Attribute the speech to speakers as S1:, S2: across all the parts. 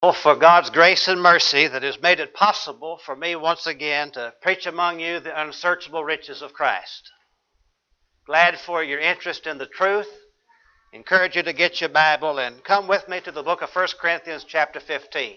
S1: For God's grace and mercy that has made it possible for me once again to preach among you the unsearchable riches of Christ. Glad for your interest in the truth. Encourage you to get your Bible and come with me to the book of 1 Corinthians chapter 15.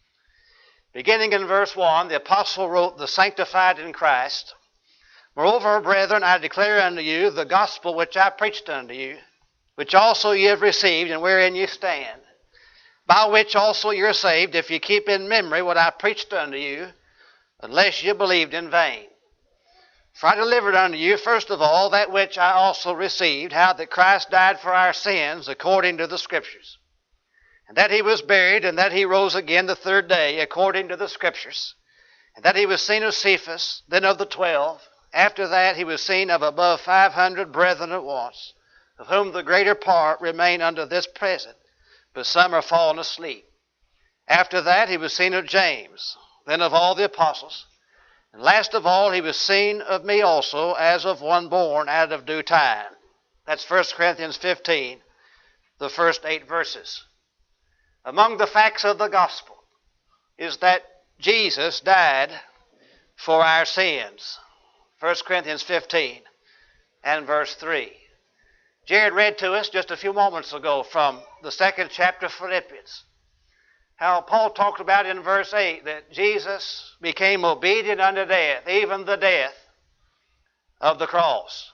S1: Beginning in verse 1, the apostle wrote, "The sanctified in Christ. Moreover, brethren, I declare unto you the gospel which I preached unto you, which also ye have received, and wherein ye stand, by which also you are saved, if you keep in memory what I preached unto you, unless you believed in vain. For I delivered unto you, first of all, that which I also received, how that Christ died for our sins, according to the Scriptures, and that he was buried, and that he rose again the third day, according to the Scriptures, and that he was seen of Cephas, then of the 12. After that he was seen of above 500 brethren at once, of whom the greater part remain unto this present, but some are fallen asleep. After that he was seen of James, then of all the apostles. And last of all he was seen of me also, as of one born out of due time." That's 1 Corinthians 15, the first 8 verses. Among the facts of the gospel is that Jesus died for our sins. 1 Corinthians 15 and verse 3. Jared read to us just a few moments ago from the second chapter of Philippians, how Paul talked about in verse 8 that Jesus became obedient unto death, even the death of the cross.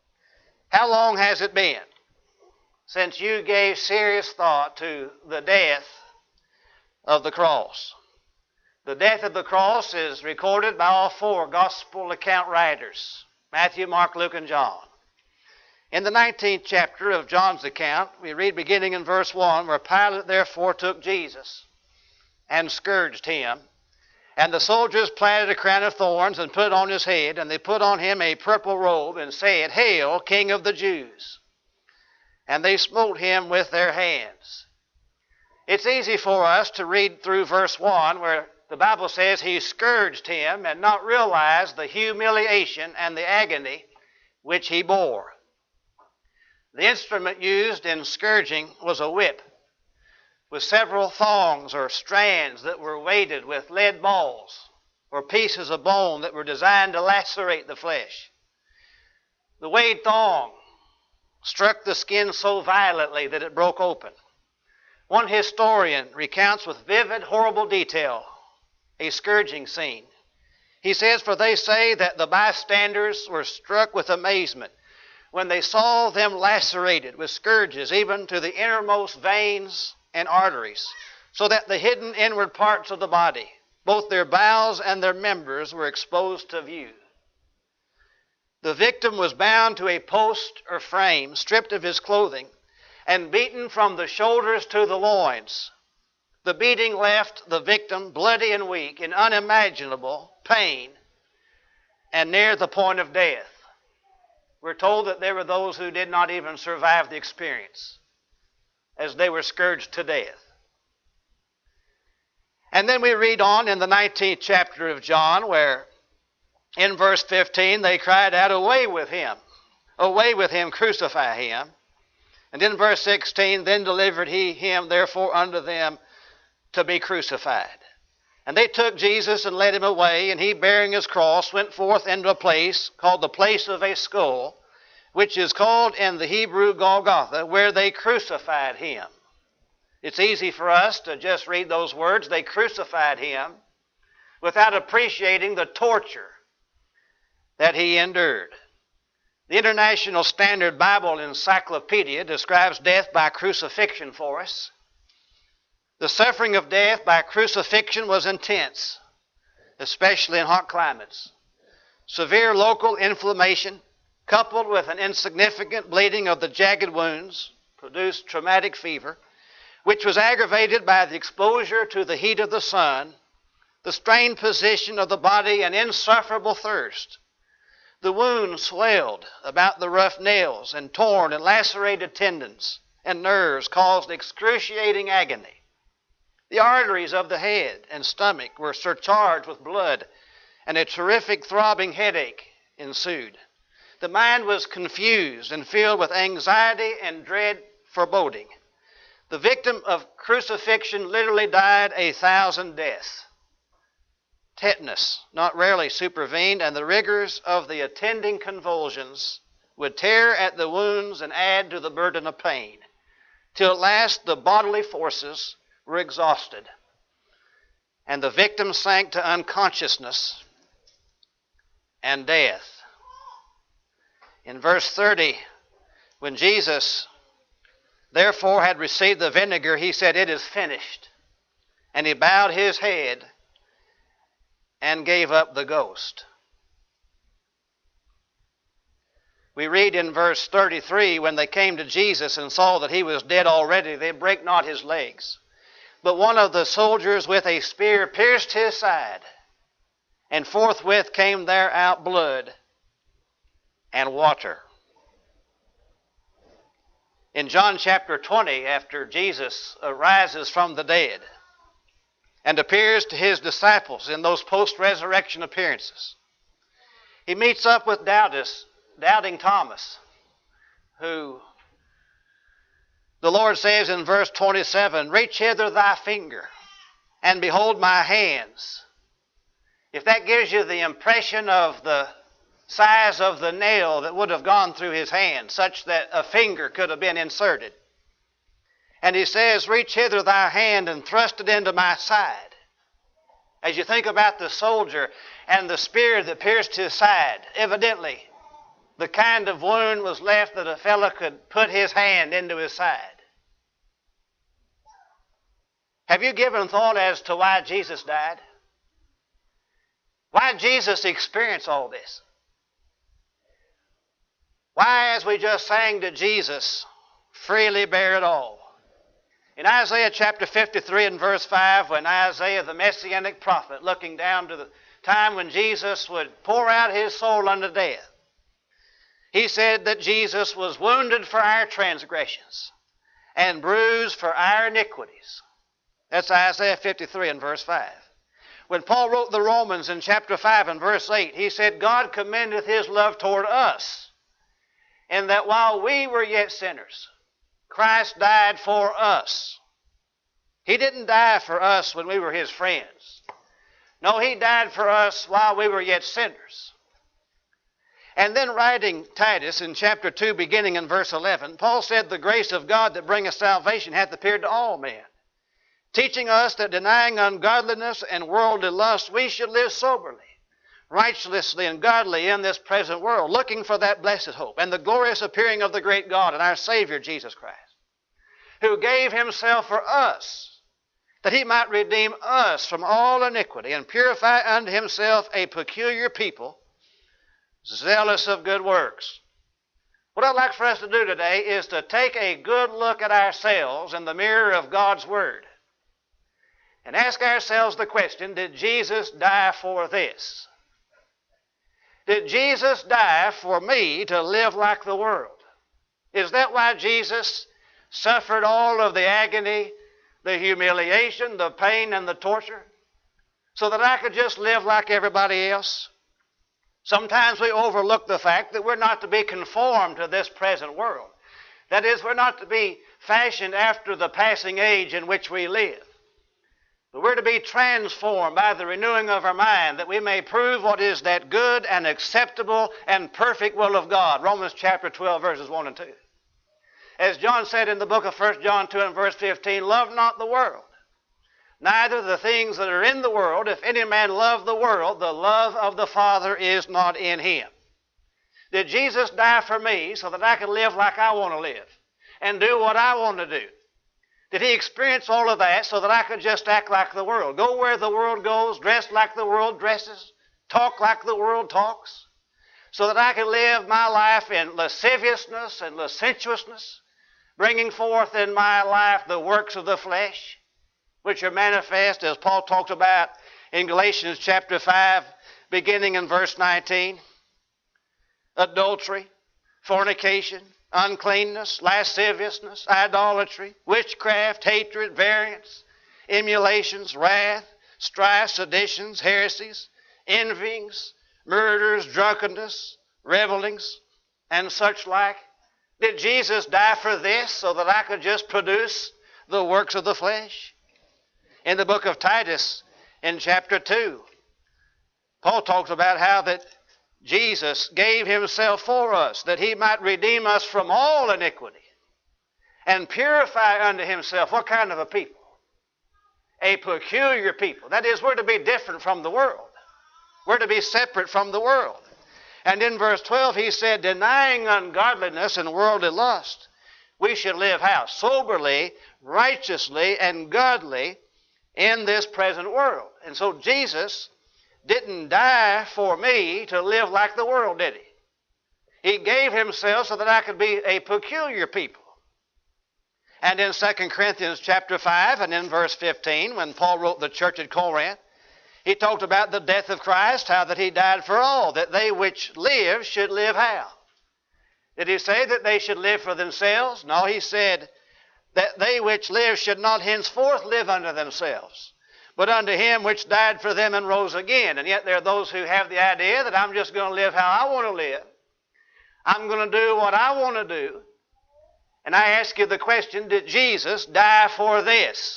S1: How long has it been since you gave serious thought to the death of the cross? The death of the cross is recorded by all 4 gospel account writers, Matthew, Mark, Luke, and John. In the 19th chapter of John's account, we read beginning in verse 1, where Pilate therefore took Jesus and scourged him. And the soldiers planted a crown of thorns and put it on his head, and they put on him a purple robe and said, "Hail, King of the Jews!" And they smote him with their hands. It's easy for us to read through verse 1 where the Bible says he scourged him and not realize the humiliation and the agony which he bore. The instrument used in scourging was a whip with several thongs or strands that were weighted with lead balls or pieces of bone that were designed to lacerate the flesh. The weighted thong struck the skin so violently that it broke open. One historian recounts with vivid, horrible detail a scourging scene. He says, "For they say that the bystanders were struck with amazement when they saw them lacerated with scourges, even to the innermost veins and arteries, so that the hidden inward parts of the body, both their bowels and their members, were exposed to view." The victim was bound to a post or frame, stripped of his clothing, and beaten from the shoulders to the loins. The beating left the victim bloody and weak, in unimaginable pain, and near the point of death. We're told that there were those who did not even survive the experience, as they were scourged to death. And then we read on in the 19th chapter of John, where in verse 15 they cried out, "Away with him! Away with him! Crucify him!" And in verse 16, "Then delivered he him therefore unto them to be crucified. And they took Jesus and led him away, and he, bearing his cross, went forth into a place called the place of a skull, which is called in the Hebrew Golgotha, where they crucified him." It's easy for us to just read those words, "they crucified him," without appreciating the torture that he endured. The International Standard Bible Encyclopedia describes death by crucifixion for us. The suffering of death by crucifixion was intense, especially in hot climates. Severe local inflammation, coupled with an insignificant bleeding of the jagged wounds, produced traumatic fever, which was aggravated by the exposure to the heat of the sun, the strained position of the body, and insufferable thirst. The wounds swelled about the rough nails, and torn and lacerated tendons and nerves caused excruciating agony. The arteries of the head and stomach were surcharged with blood, and a terrific throbbing headache ensued. The mind was confused and filled with anxiety and dread foreboding. The victim of crucifixion literally died 1,000 deaths. Tetanus not rarely supervened, and the rigors of the attending convulsions would tear at the wounds and add to the burden of pain, till at last the bodily forces were exhausted, and the victim sank to unconsciousness and death. In verse 30, when Jesus therefore had received the vinegar, he said, "It is finished." And he bowed his head and gave up the ghost. We read in verse 33, when they came to Jesus and saw that he was dead already, they brake not his legs. But one of the soldiers with a spear pierced his side, and forthwith came there out blood and water. In John chapter 20, after Jesus arises from the dead and appears to his disciples in those post-resurrection appearances, he meets up with doubting Thomas, who the Lord says in verse 27, "Reach hither thy finger, and behold my hands." If that gives you the impression of the size of the nail that would have gone through his hand, such that a finger could have been inserted. And he says, "Reach hither thy hand and thrust it into my side." As you think about the soldier and the spear that pierced his side, evidently the kind of wound was left that a fellow could put his hand into his side. Have you given thought as to why Jesus died? Why Jesus experienced all this? Why, as we just sang to Jesus, freely bear it all? In Isaiah chapter 53 and verse 5, when Isaiah, the messianic prophet, looking down to the time when Jesus would pour out his soul unto death, he said that Jesus was wounded for our transgressions and bruised for our iniquities. That's Isaiah 53 and verse 5. When Paul wrote the Romans in chapter 5 and verse 8, he said, "God commendeth his love toward us, in that while we were yet sinners, Christ died for us." He didn't die for us when we were his friends. No, he died for us while we were yet sinners. And then writing Titus in chapter 2, beginning in verse 11, Paul said, "The grace of God that bringeth salvation hath appeared to all men, teaching us that denying ungodliness and worldly lust, we should live soberly, righteously and godly in this present world, looking for that blessed hope and the glorious appearing of the great God and our Savior Jesus Christ, who gave himself for us, that he might redeem us from all iniquity and purify unto himself a peculiar people, zealous of good works." What I'd like for us to do today is to take a good look at ourselves in the mirror of God's Word and ask ourselves the question, did Jesus die for this? Did Jesus die for me to live like the world? Is that why Jesus suffered all of the agony, the humiliation, the pain, and the torture? So that I could just live like everybody else? Sometimes we overlook the fact that we're not to be conformed to this present world. That is, we're not to be fashioned after the passing age in which we live. But we're to be transformed by the renewing of our mind, that we may prove what is that good and acceptable and perfect will of God. Romans chapter 12, verses 1 and 2. As John said in the book of 1 John 2 and verse 15, "Love not the world, neither the things that are in the world. If any man love the world, the love of the Father is not in him." Did Jesus die for me so that I could live like I want to live and do what I want to do? Did he experience all of that so that I could just act like the world, go where the world goes, dress like the world dresses, talk like the world talks, so that I could live my life in lasciviousness and licentiousness, bringing forth in my life the works of the flesh, which are manifest, as Paul talks about in Galatians chapter 5, beginning in verse 19. Adultery, fornication, uncleanness, lasciviousness, idolatry, witchcraft, hatred, variance, emulations, wrath, strife, seditions, heresies, envyings, murders, drunkenness, revelings, and such like. Did Jesus die for this so that I could just produce the works of the flesh. In the book of Titus, in chapter 2, Paul talks about how that Jesus gave himself for us, that he might redeem us from all iniquity and purify unto himself what kind of a people? A peculiar people. That is, we're to be different from the world. We're to be separate from the world. And in verse 12 he said, denying ungodliness and worldly lust, we should live how? Soberly, righteously, and godly in this present world. And so Jesus didn't die for me to live like the world, did he? He gave himself so that I could be a peculiar people. And in 2 Corinthians chapter 5 and in verse 15, when Paul wrote the church at Corinth, he talked about the death of Christ, how that he died for all, that they which live should live how? Did he say that they should live for themselves? No, he said that they which live should not henceforth live unto themselves, but unto him which died for them and rose again. And yet there are those who have the idea that I'm just going to live how I want to live. I'm going to do what I want to do. And I ask you the question, did Jesus die for this?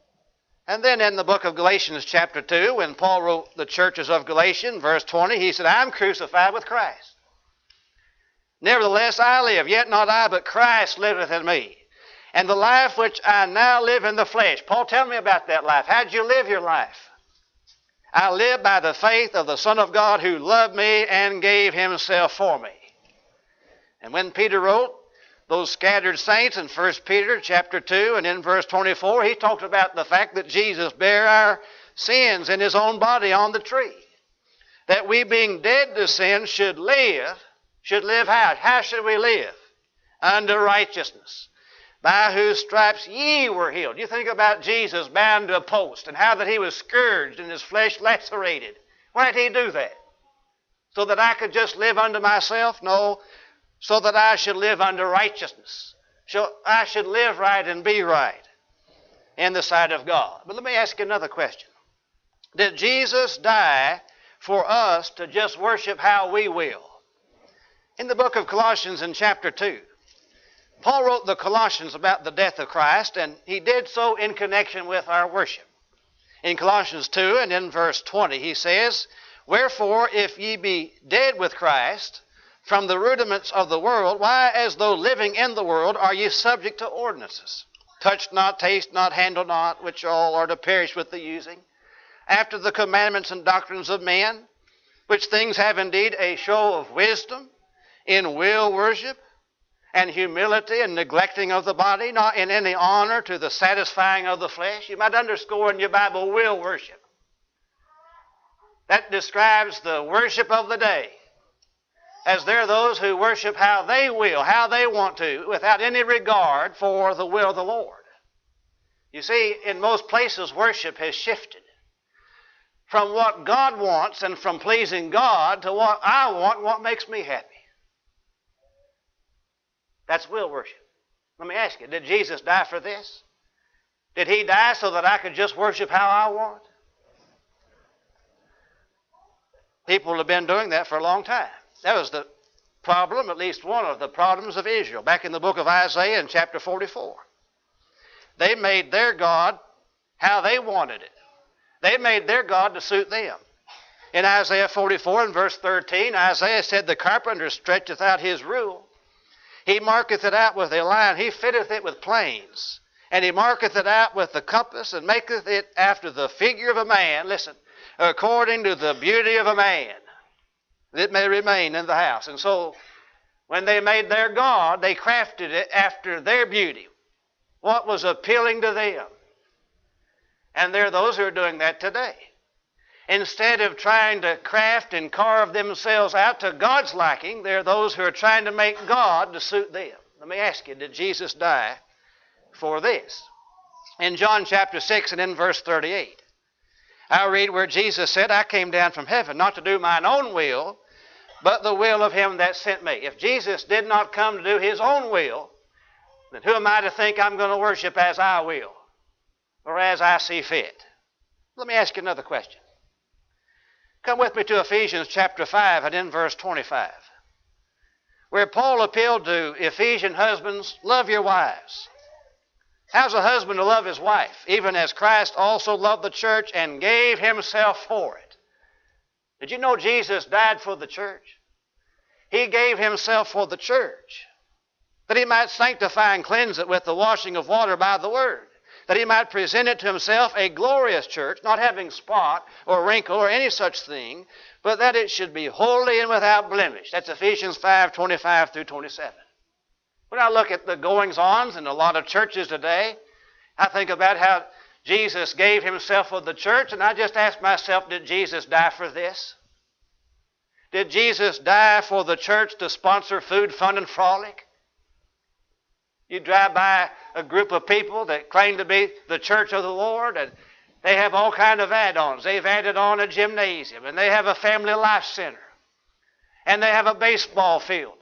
S1: And then in the book of Galatians chapter 2, when Paul wrote the churches of Galatia, verse 20, he said, I'm crucified with Christ. Nevertheless I live, yet not I, but Christ liveth in me. And the life which I now live in the flesh. Paul, tell me about that life. How did you live your life? I live by the faith of the Son of God who loved me and gave himself for me. And when Peter wrote those scattered saints in 1 Peter chapter 2 and in verse 24, he talked about the fact that Jesus bare our sins in his own body on the tree. That we being dead to sin should live how? How should we live? Unto righteousness, by whose stripes ye were healed. You think about Jesus bound to a post and how that he was scourged and his flesh lacerated. Why did he do that? So that I could just live unto myself? No, so that I should live unto righteousness. So I should live right and be right in the sight of God. But let me ask you another question. Did Jesus die for us to just worship how we will? In the book of Colossians in chapter 2, Paul wrote the Colossians about the death of Christ, and he did so in connection with our worship. In Colossians 2 and in verse 20, he says, wherefore, if ye be dead with Christ from the rudiments of the world, why, as though living in the world, are ye subject to ordinances? Touch not, taste not, handle not, which all are to perish with the using, after the commandments and doctrines of men, which things have indeed a show of wisdom, in will worship, and humility, and neglecting of the body, not in any honor to the satisfying of the flesh. You might underscore in your Bible, will worship. That describes the worship of the day. As there are those who worship how they will, how they want to, without any regard for the will of the Lord. You see, in most places, worship has shifted from what God wants and from pleasing God to what I want, what makes me happy. That's will worship. Let me ask you, did Jesus die for this? Did he die so that I could just worship how I want? People have been doing that for a long time. That was the problem, at least one of the problems of Israel. Back in the book of Isaiah in chapter 44. They made their God how they wanted it. They made their God to suit them. In Isaiah 44 and verse 13, Isaiah said, the carpenter stretcheth out his rule. He marketh it out with a line. He fitteth it with planes. And he marketh it out with the compass, and maketh it after the figure of a man. Listen, according to the beauty of a man, that it may remain in the house. And so, when they made their God, they crafted it after their beauty, what was appealing to them. And there are those who are doing that today. Instead of trying to craft and carve themselves out to God's liking, there are those who are trying to make God to suit them. Let me ask you, did Jesus die for this? In John chapter 6 and in verse 38, I read where Jesus said, I came down from heaven not to do mine own will, but the will of him that sent me. If Jesus did not come to do his own will, then who am I to think I'm going to worship as I will or as I see fit? Let me ask you another question. Come with me to Ephesians chapter 5 and in verse 25, where Paul appealed to Ephesian husbands, love your wives How's a husband to love his wife? Even as Christ also loved the church and gave himself for it. Did you know Jesus died for the church? He gave himself for the church, that he might sanctify and cleanse it with the washing of water by the word, that he might present it to himself a glorious church, not having spot or wrinkle or any such thing, but that it should be holy and without blemish. That's Ephesians 5:25 through 27. When I look at the goings-ons in a lot of churches today, I think about how Jesus gave himself for the church, and I just ask myself, did Jesus die for this? Did Jesus die for the church to sponsor food, fun, and frolic? You drive by a group of people that claim to be the church of the Lord, and they have all kind of add-ons. They've added on a gymnasium, and they have a family life center, and they have a baseball field,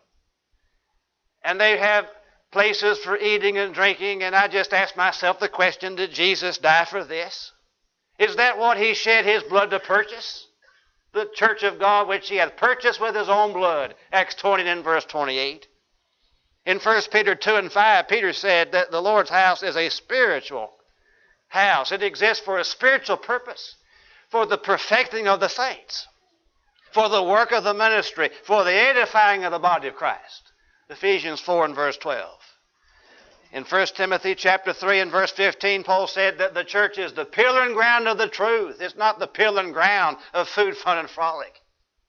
S1: and they have places for eating and drinking, and I just ask myself the question, did Jesus die for this? Is that what he shed his blood to purchase? The church of God which he hath purchased with his own blood. Acts 20 and verse 28. In 1 Peter 2 and 5, Peter said that the Lord's house is a spiritual house. It exists for a spiritual purpose, for the perfecting of the saints, for the work of the ministry, for the edifying of the body of Christ. Ephesians 4 and verse 12. In 1 Timothy chapter 3 and verse 15, Paul said that the church is the pillar and ground of the truth. It's not the pillar and ground of food, fun, and frolic.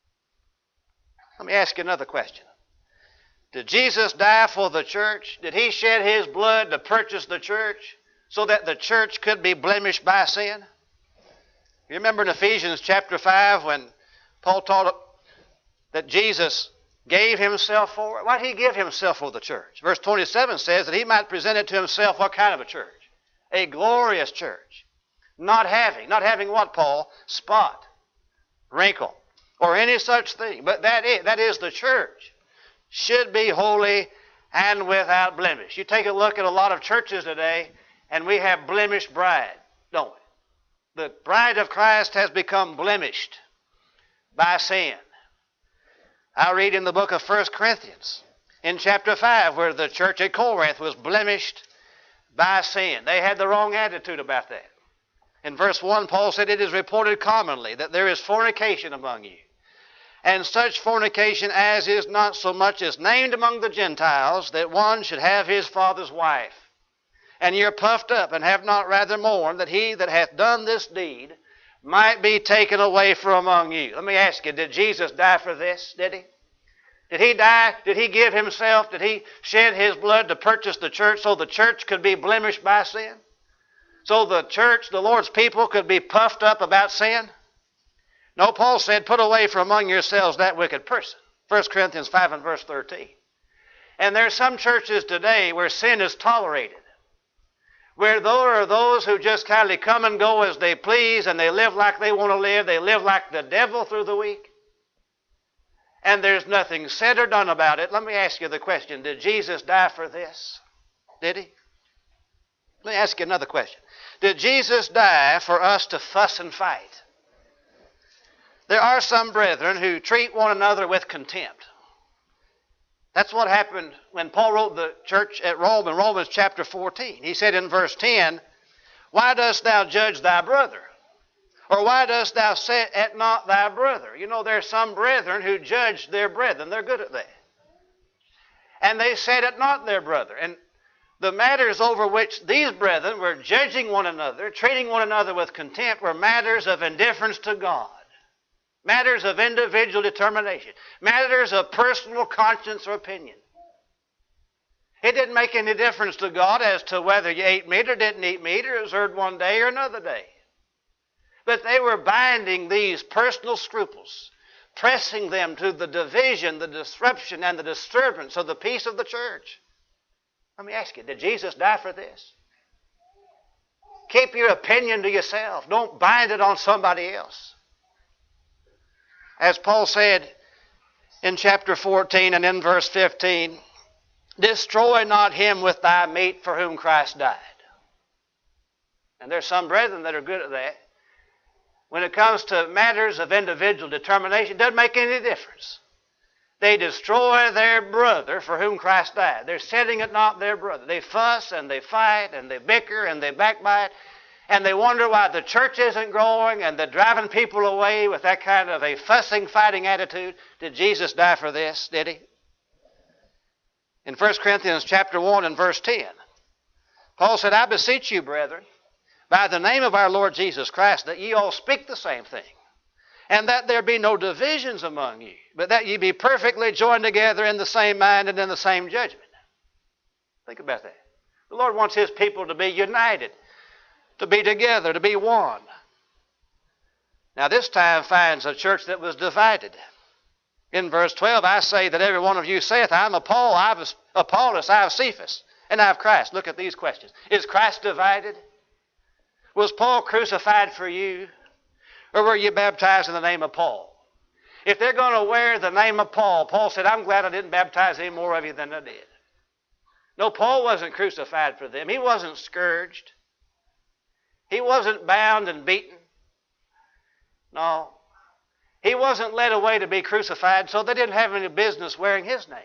S1: Let me ask you another question. Did Jesus die for the church? Did he shed his blood to purchase the church so that the church could be blemished by sin? You remember in Ephesians chapter 5 when Paul taught that Jesus gave himself for it? Why did he give himself for the church? Verse 27 says that he might present it to himself what kind of a church? A glorious church. Not having what, Paul? Spot, wrinkle, or any such thing. But that is the church. Should be holy and without blemish. You take a look at a lot of churches today, and we have blemished bride, don't we? The bride of Christ has become blemished by sin. I read in the book of 1 Corinthians, in chapter 5, where the church at Corinth was blemished by sin. They had the wrong attitude about that. In verse 1, Paul said, it is reported commonly that there is fornication among you, and such fornication as is not so much as named among the Gentiles, that one should have his father's wife. And ye are puffed up, and have not rather mourned that he that hath done this deed might be taken away from among you. Let me ask you, did Jesus die for this? Did he? Did he die? Did he give himself? Did he shed his blood to purchase the church so the church could be blemished by sin? So the church, the Lord's people, could be puffed up about sin? No, Paul said, put away from among yourselves that wicked person. 1 Corinthians 5 and verse 13. And there are some churches today where sin is tolerated, where there are those who just kind of come and go as they please, and they live like they want to live. They live like the devil through the week. And there's nothing said or done about it. Let me ask you the question, did Jesus die for this? Did he? Let me ask you another question. Did Jesus die for us to fuss and fight? There are some brethren who treat one another with contempt. That's what happened when Paul wrote the church at Rome in Romans chapter 14. He said in verse 10, why dost thou judge thy brother? Or why dost thou set at naught thy brother? You know, there are some brethren who judge their brethren. They're good at that. And they set at naught their brother. And the matters over which these brethren were judging one another, treating one another with contempt, were matters of indifference to God. Matters of individual determination. Matters of personal conscience or opinion. It didn't make any difference to God as to whether you ate meat or didn't eat meat, or observed one day or another day. But they were binding these personal scruples, pressing them to the division, the disruption, and the disturbance of the peace of the church. Let me ask you, did Jesus die for this? Keep your opinion to yourself. Don't bind it on somebody else. As Paul said in chapter 14 and in verse 15, destroy not him with thy meat for whom Christ died. And there's some brethren that are good at that. When it comes to matters of individual determination, it doesn't make any difference. They destroy their brother for whom Christ died. They're setting at naught their brother. They fuss and they fight and they bicker and they backbite. And they wonder why the church isn't growing, and they're driving people away with that kind of a fussing, fighting attitude. Did Jesus die for this? Did he? In 1 Corinthians chapter 1 and verse 10, Paul said, I beseech you, brethren, by the name of our Lord Jesus Christ, that ye all speak the same thing, and that there be no divisions among you, but that ye be perfectly joined together in the same mind and in the same judgment. Think about that. The Lord wants His people to be united, to be together, to be one. Now this time finds a church that was divided. In verse 12, I say that every one of you saith, I am Paul, I have Apollos, I have Cephas, and I have Christ. Look at these questions. Is Christ divided? Was Paul crucified for you? Or were you baptized in the name of Paul? If they're going to wear the name of Paul, Paul said, I'm glad I didn't baptize any more of you than I did. No, Paul wasn't crucified for them. He wasn't scourged. He wasn't bound and beaten. No. He wasn't led away to be crucified, so they didn't have any business wearing his name.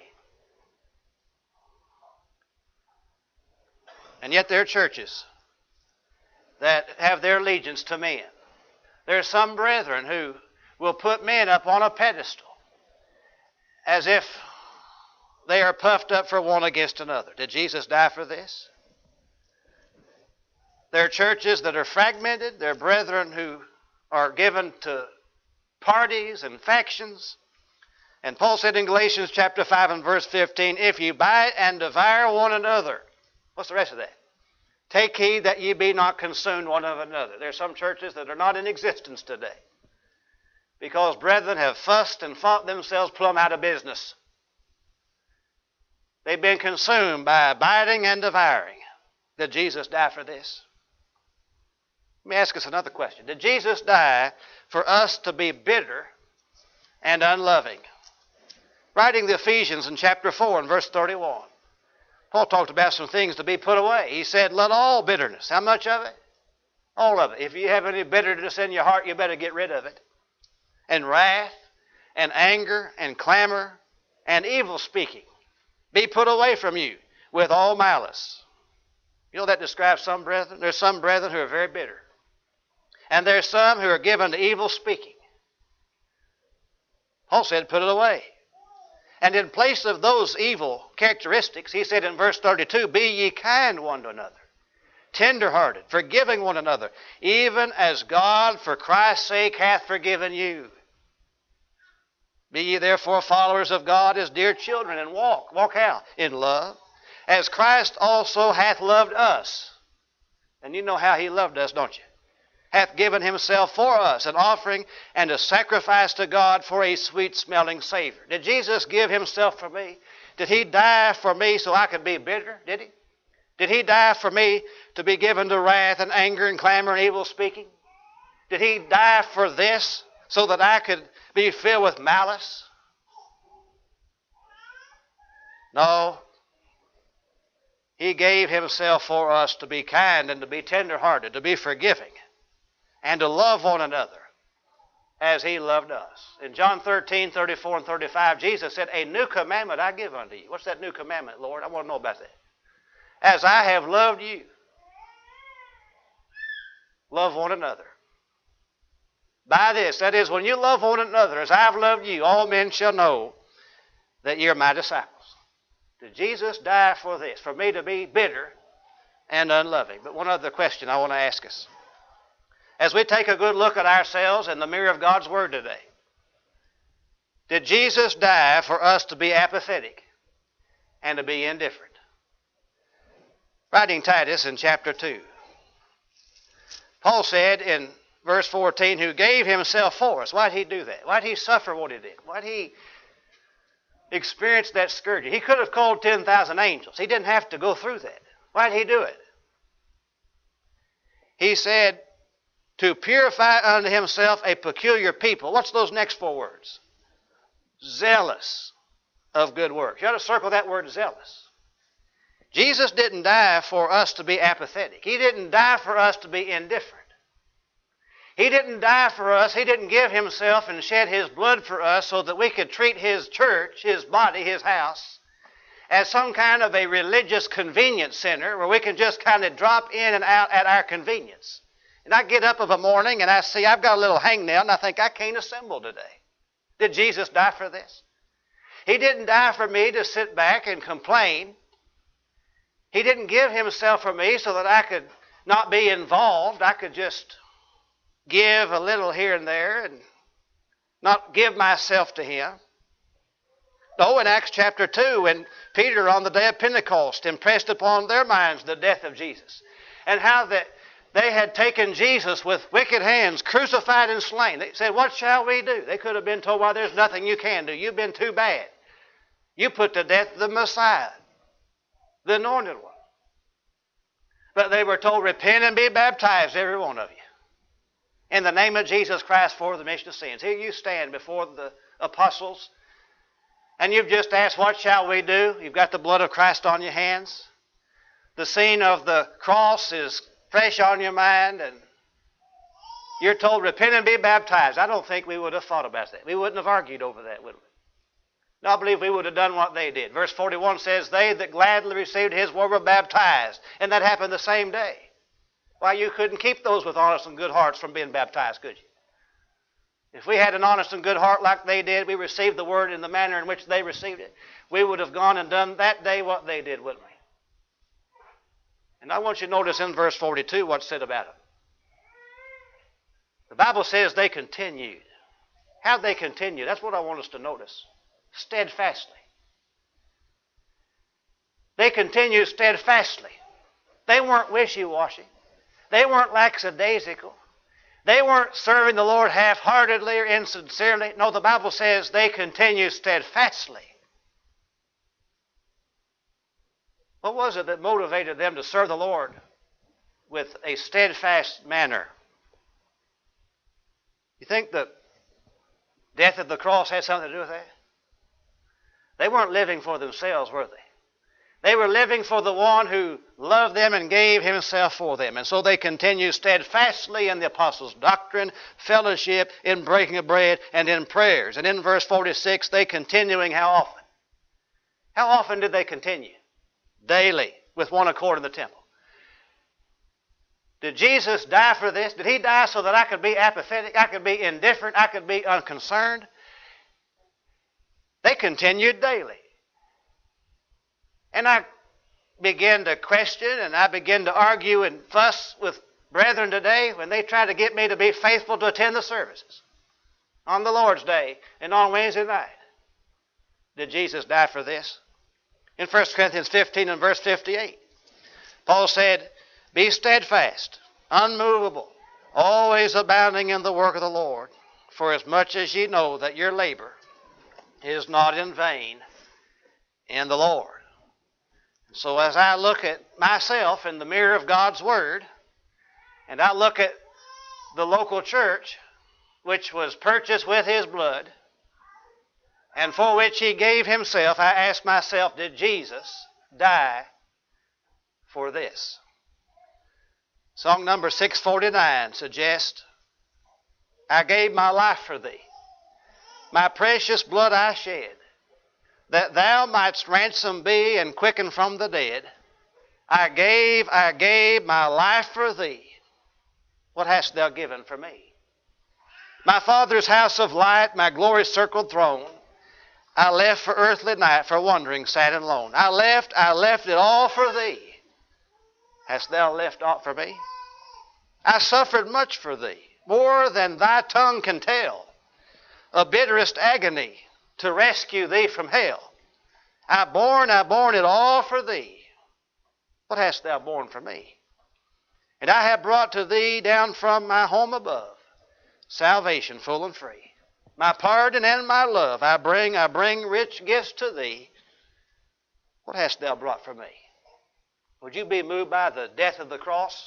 S1: And yet there are churches that have their allegiance to men. There are some brethren who will put men up on a pedestal as if they are puffed up for one against another. Did Jesus die for this? There are churches that are fragmented. There are brethren who are given to parties and factions. And Paul said in Galatians chapter 5 and verse 15, if you bite and devour one another. What's the rest of that? Take heed that ye be not consumed one of another. There are some churches that are not in existence today because brethren have fussed and fought themselves plumb out of business. They've been consumed by biting and devouring. Did Jesus die for this? Let me ask us another question. Did Jesus die for us to be bitter and unloving? Writing the Ephesians in chapter 4 and verse 31, Paul talked about some things to be put away. He said, let all bitterness. How much of it? All of it. If you have any bitterness in your heart, you better get rid of it. And wrath and anger and clamor and evil speaking be put away from you with all malice. You know that describes some brethren? There's some brethren who are very bitter. And there's some who are given to evil speaking. Paul said, put it away. And in place of those evil characteristics, he said in verse 32, be ye kind one to another, tender-hearted, forgiving one another, even as God for Christ's sake hath forgiven you. Be ye therefore followers of God as dear children, and walk how? In love, as Christ also hath loved us. And you know how he loved us, don't you? Hath given himself for us, an offering and a sacrifice to God for a sweet-smelling savor. Did Jesus give himself for me? Did he die for me so I could be bitter? Did he? Did he die for me to be given to wrath and anger and clamor and evil speaking? Did he die for this so that I could be filled with malice? No. He gave himself for us to be kind and to be tender-hearted, to be forgiving, and to love one another as he loved us. In John 13, 34 and 35, Jesus said, a new commandment I give unto you. What's that new commandment, Lord? I want to know about that. As I have loved you, love one another. By this, that is, when you love one another as I've loved you, all men shall know that you're my disciples. Did Jesus die for this, for me to be bitter and unloving? But one other question I want to ask us. As we take a good look at ourselves in the mirror of God's Word today, did Jesus die for us to be apathetic and to be indifferent? Writing Titus in chapter 2, Paul said in verse 14, who gave himself for us. Why did he do that? Why did he suffer what he did? Why did he experience that scourging? He could have called 10,000 angels. He didn't have to go through that. Why did he do it? He said, to purify unto himself a peculiar people. What's those next four words? Zealous of good works. You ought to circle that word zealous. Jesus didn't die for us to be apathetic. He didn't die for us to be indifferent. He didn't die for us. He didn't give himself and shed his blood for us so that we could treat his church, his body, his house, as some kind of a religious convenience center where we can just kind of drop in and out at our convenience. And I get up of a morning and I see I've got a little hangnail and I think I can't assemble today. Did Jesus die for this? He didn't die for me to sit back and complain. He didn't give himself for me so that I could not be involved. I could just give a little here and there and not give myself to him. No, in Acts chapter 2, when Peter on the day of Pentecost impressed upon their minds the death of Jesus and how that they had taken Jesus with wicked hands, crucified and slain. They said, what shall we do? They could have been told, well, there's nothing you can do. You've been too bad. You put to death the Messiah, the anointed one. But they were told, repent and be baptized, every one of you, in the name of Jesus Christ for the remission of sins. Here you stand before the apostles, and you've just asked, what shall we do? You've got the blood of Christ on your hands. The scene of the cross is fresh on your mind, and you're told, repent and be baptized. I don't think we would have thought about that. We wouldn't have argued over that, would we? No, I believe we would have done what they did. Verse 41 says, they that gladly received his word were baptized. And that happened the same day. Why, you couldn't keep those with honest and good hearts from being baptized, could you? If we had an honest and good heart like they did, we received the word in the manner in which they received it, we would have gone and done that day what they did, wouldn't we? And I want you to notice in verse 42 what's said about them. The Bible says they continued. How'd they continue? That's what I want us to notice. Steadfastly. They continued steadfastly. They weren't wishy-washy. They weren't lackadaisical. They weren't serving the Lord half-heartedly or insincerely. No, the Bible says they continued steadfastly. What was it that motivated them to serve the Lord with a steadfast manner? You think the death of the cross had something to do with that? They weren't living for themselves, were they? They were living for the one who loved them and gave himself for them. And so they continued steadfastly in the apostles' doctrine, fellowship, in breaking of bread, and in prayers. And in verse 46, they continuing how often? How often did they continue? Daily, with one accord in the temple. Did Jesus die for this? Did he die so that I could be apathetic, I could be indifferent, I could be unconcerned? They continued daily. And I began to question and I began to argue and fuss with brethren today when they try to get me to be faithful to attend the services on the Lord's Day and on Wednesday night. Did Jesus die for this? In 1 Corinthians 15 and verse 58, Paul said, be steadfast, unmovable, always abounding in the work of the Lord, for as much as ye know that your labor is not in vain in the Lord. So as I look at myself in the mirror of God's Word, and I look at the local church, which was purchased with his blood, and for which he gave himself, I ask myself, did Jesus die for this? Song number 649 suggests, I gave my life for thee. My precious blood I shed, that thou mightst ransom be and quicken from the dead. I gave my life for thee. What hast thou given for me? My Father's house of light, my glory-circled throne, I left for earthly night, for wandering sad and lone. I left it all for thee. Hast thou left aught for me? I suffered much for thee, more than thy tongue can tell, a bitterest agony to rescue thee from hell. I borne it all for thee. What hast thou borne for me? And I have brought to thee down from my home above salvation full and free. My pardon and my love I bring rich gifts to thee. What hast thou brought for me? Would you be moved by the death of the cross?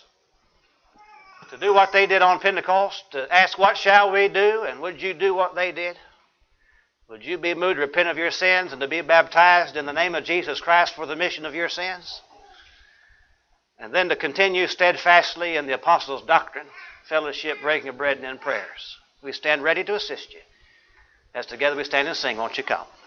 S1: To do what they did on Pentecost? To ask, what shall we do? And would you do what they did? Would you be moved to repent of your sins and to be baptized in the name of Jesus Christ for the remission of your sins? And then to continue steadfastly in the apostles' doctrine, fellowship, breaking of bread, and then prayers. We stand ready to assist you. As together we stand and sing, won't you come?